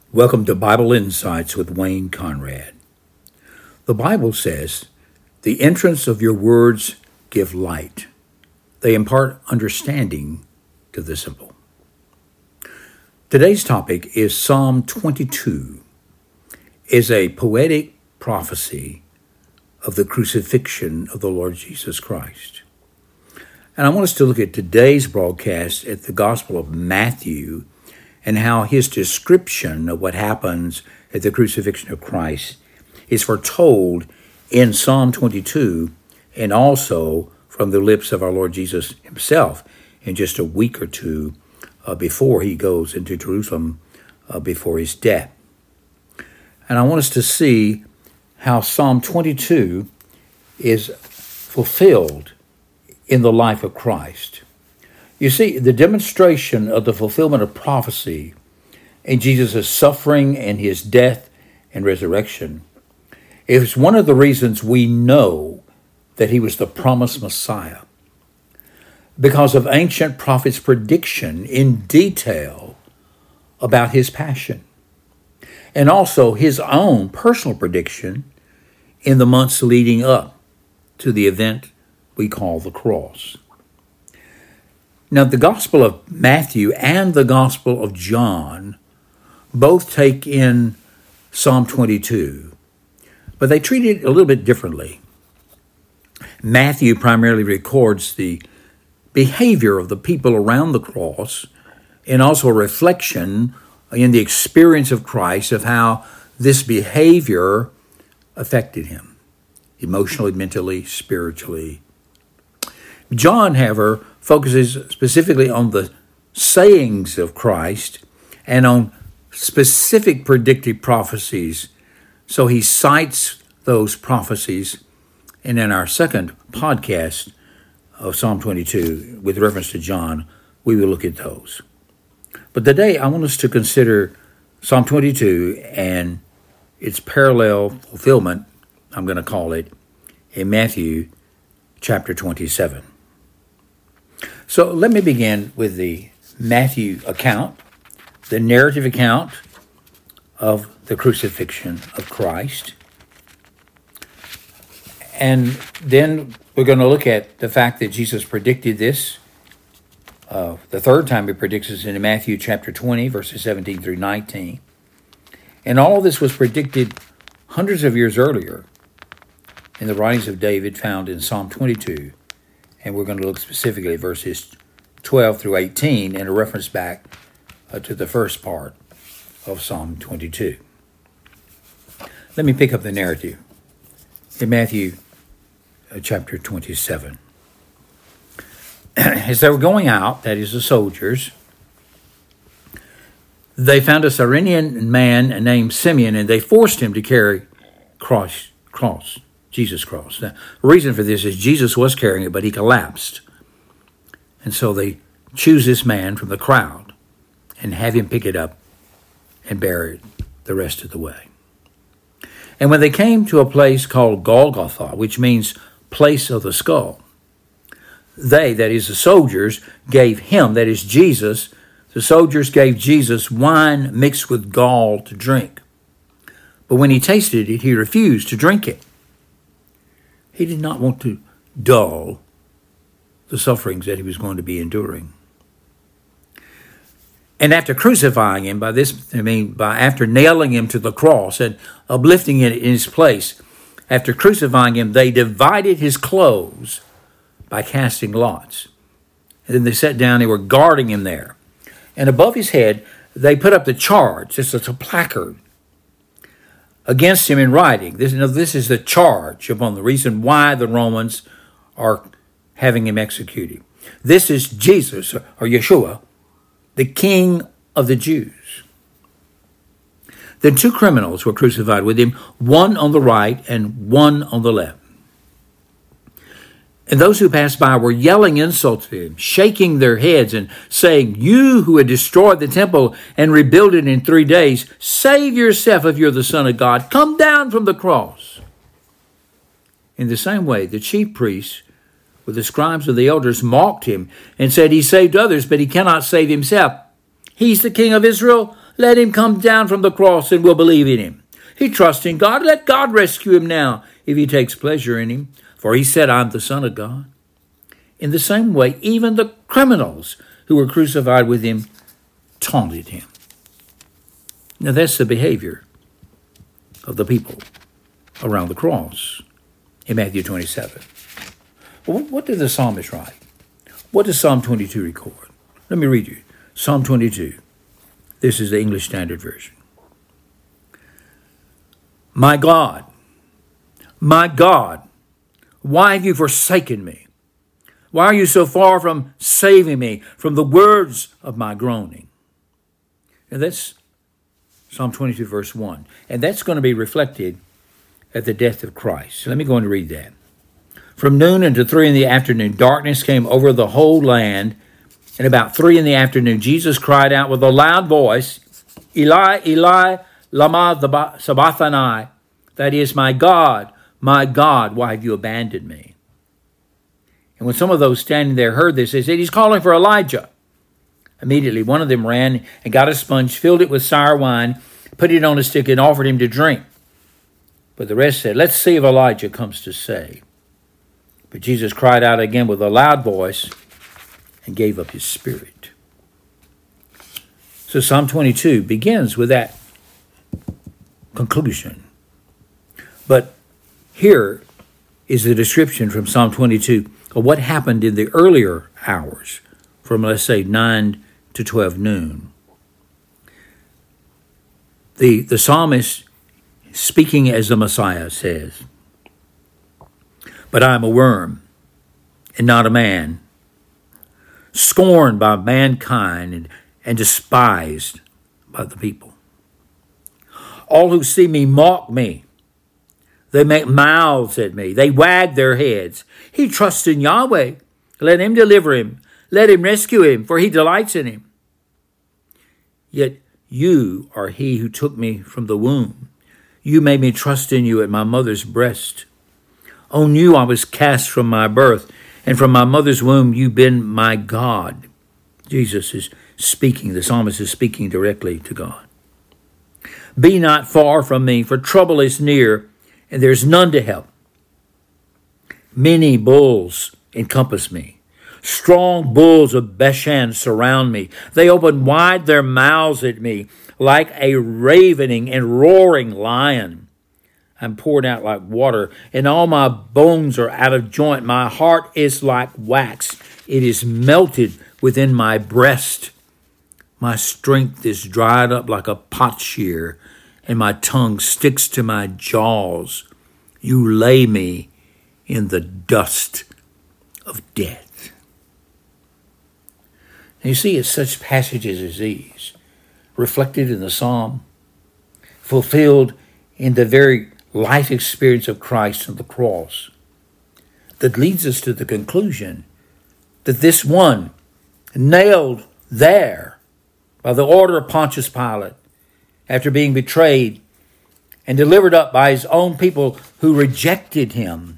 Welcome to Bible Insights with Wayne Conrad. The Bible says, "The entrance of your words give light. They impart understanding to the simple." Today's topic is Psalm 22, is a poetic prophecy of the crucifixion of the Lord Jesus Christ. And I want us to look at today's broadcast at the Gospel of Matthew and how his description of what happens at the crucifixion of Christ is foretold in Psalm 22 and also from the lips of our Lord Jesus himself in just a week or two before he goes into Jerusalem before his death. And I want us to see how Psalm 22 is fulfilled in the life of Christ. You see, the demonstration of the fulfillment of prophecy in Jesus' suffering and his death and resurrection is one of the reasons we know that he was the promised Messiah, because of ancient prophets' prediction in detail about his passion, and also his own personal prediction in the months leading up to the event we call the cross. Now, the Gospel of Matthew and the Gospel of John both take in Psalm 22, but they treat it a little bit differently. Matthew primarily records the behavior of the people around the cross and also a reflection in the experience of Christ of how this behavior affected him emotionally, mentally, spiritually. John, however, focuses specifically on the sayings of Christ and on specific predictive prophecies. So he cites those prophecies. And in our second podcast of Psalm 22, with reference to John, we will look at those. But today I want us to consider Psalm 22 and its parallel fulfillment, I'm going to call it, in Matthew chapter 27. So let me begin with the Matthew account, the narrative account of the crucifixion of Christ. And then we're going to look at the fact that Jesus predicted this. The third time he predicts this in Matthew chapter 20, verses 17 through 19. And all of this was predicted hundreds of years earlier in the writings of David found in Psalm 22. And we're going to look specifically at verses 12 through 18 and a reference back to the first part of Psalm 22. Let me pick up the narrative in Matthew chapter 27. As they were going out, that is the soldiers, they found a Cyrenian man named Simeon, and they forced him to carry Jesus' cross. Now, the reason for this is Jesus was carrying it, but he collapsed. And so they choose this man from the crowd and have him pick it up and bear it the rest of the way. And when they came to a place called Golgotha, which means place of the skull, they, that is the soldiers, gave him, that is Jesus, the soldiers gave Jesus wine mixed with gall to drink. But when he tasted it, he refused to drink it. He did not want to dull the sufferings that he was going to be enduring. And after crucifying him, after nailing him to the cross and uplifting it in his place, after crucifying him, they divided his clothes by casting lots. And then they sat down, they were guarding him there. And above his head, they put up the charge, it's a placard, against him in writing. This is the charge upon the reason why the Romans are having him executed. This is Jesus, or Yeshua, the King of the Jews. Then two criminals were crucified with him, one on the right and one on the left. And those who passed by were yelling insults to him, shaking their heads and saying, "You who had destroyed the temple and rebuilt it in 3 days, save yourself if you're the Son of God. Come down from the cross." In the same way, the chief priests with the scribes and the elders mocked him and said, "He saved others, but he cannot save himself. He's the King of Israel. Let him come down from the cross and we'll believe in him. He trusts in God. Let God rescue him now if he takes pleasure in him. For he said, I'm the Son of God. In the same way, even the criminals who were crucified with him taunted him. Now that's the behavior of the people around the cross in Matthew 27. Well, what did the psalmist write? What does Psalm 22 record? Let me read you. Psalm 22. This is the English Standard Version. My God, why have you forsaken me? Why are you so far from saving me from the words of my groaning? And that's Psalm 22, verse 1. And that's going to be reflected at the death of Christ. So let me go and read that. From noon until 3 in the afternoon, darkness came over the whole land. And about 3 in the afternoon, Jesus cried out with a loud voice, Eli, Eli, lama sabachthani. That is, my God, why have you abandoned me? And when some of those standing there heard this, they said, he's calling for Elijah. Immediately, one of them ran and got a sponge, filled it with sour wine, put it on a stick, and offered him to drink. But the rest said, let's see if Elijah comes to save. But Jesus cried out again with a loud voice and gave up his spirit. So Psalm 22 begins with that conclusion. But here is the description from Psalm 22 of what happened in the earlier hours, from, let's say, 9 to 12 noon. The psalmist, speaking as the Messiah, says, but I am a worm and not a man, scorned by mankind and despised by the people. All who see me mock me. They make mouths at me. They wag their heads. He trusts in Yahweh. Let him deliver him. Let him rescue him, for he delights in him. Yet you are he who took me from the womb. You made me trust in you at my mother's breast. On you I was cast from my birth, and from my mother's womb you've been my God. Jesus is speaking, the psalmist is speaking directly to God. Be not far from me, for trouble is near, and there's none to help. Many bulls encompass me. Strong bulls of Bashan surround me. They open wide their mouths at me like a ravening and roaring lion. I'm poured out like water, and all my bones are out of joint. My heart is like wax. It is melted within my breast. My strength is dried up like a potsherd, and my tongue sticks to my jaws. You lay me in the dust of death. And you see, it's such passages as these, reflected in the psalm, fulfilled in the very life experience of Christ on the cross, that leads us to the conclusion that this one, nailed there by the order of Pontius Pilate, after being betrayed and delivered up by his own people who rejected him,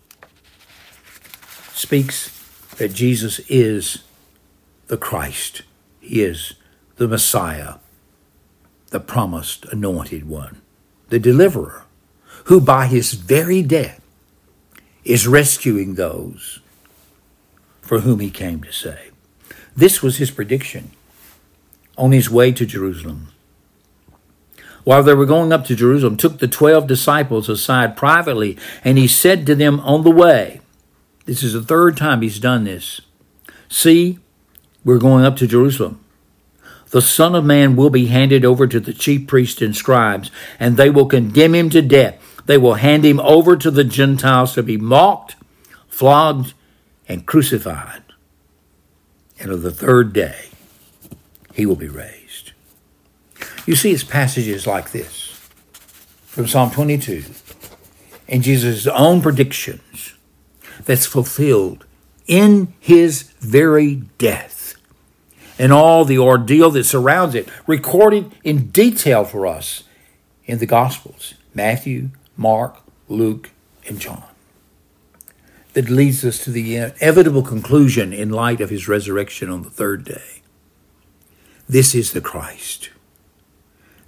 speaks that Jesus is the Christ. He is the Messiah, the promised anointed one, the deliverer, who by his very death is rescuing those for whom he came to save. This was his prediction on his way to Jerusalem. While they were going up to Jerusalem, took the 12 disciples aside privately, and he said to them on the way, this is the third time he's done this, see, we're going up to Jerusalem. The Son of Man will be handed over to the chief priests and scribes, and they will condemn him to death. They will hand him over to the Gentiles to be mocked, flogged, and crucified. And on the third day, he will be raised. You see, it's passages like this from Psalm 22 and Jesus' own predictions that's fulfilled in his very death and all the ordeal that surrounds it, recorded in detail for us in the Gospels, Matthew, Mark, Luke, and John, that leads us to the inevitable conclusion in light of his resurrection on the third day. This is the Christ.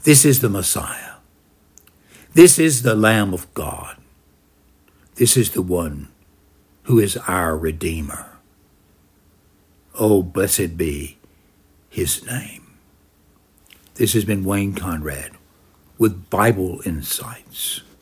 This is the Messiah. This is the Lamb of God. This is the one who is our Redeemer. Oh, blessed be his name. This has been Wayne Conrad with Bible Insights.